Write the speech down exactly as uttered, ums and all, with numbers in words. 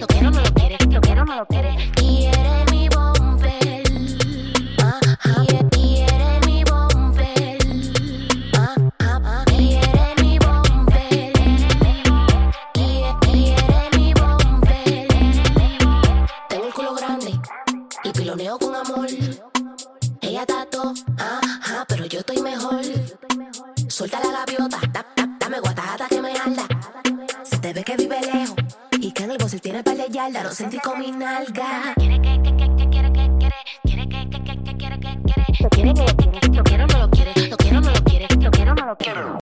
lo quiero, no lo quiere, lo quiero, no lo quiere. Y eres mi bomber. Ah, ah, y eres mi bomber. Ah, ah, ah, y eres mi bomber. Y, y eres mi bomber. Tengo el culo grande y piloneo con amor. Ella tato, ajá, pero yo estoy mejor. Suelta la gaviota, da, da, dame guatata que me anda. Se te ve que vive lejos y que en el bolsillo tiene par de yardas. Lo sentí con mi nalga. Quiere que, que, que, que, quiere que, quiere. Quiere que, que, que, que, quiere que, quiere. Quiere que, que, que, lo quiero, no lo quiere. Lo quiero, no lo quiere. Lo quiero, no lo quiero.